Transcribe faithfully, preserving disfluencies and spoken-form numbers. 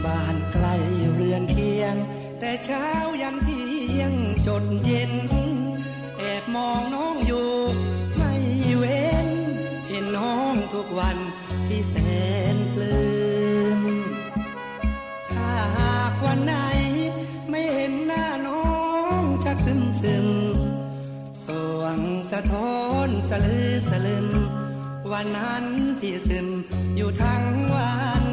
บ้านไกลเรือนเคียงแต่เช้ายันเที่ยงจนเย็นแอบมองน้องอยู่ไม่เว้นเห็นน้องทุกวันที่แสนปลื้มถ้าหากวันไหนไม่เห็นหน้าน้องชักซึมซึมสวงสะท้อนสะลือสะลึมวันนั้นพี่ซึมอยู่ทั้งวัน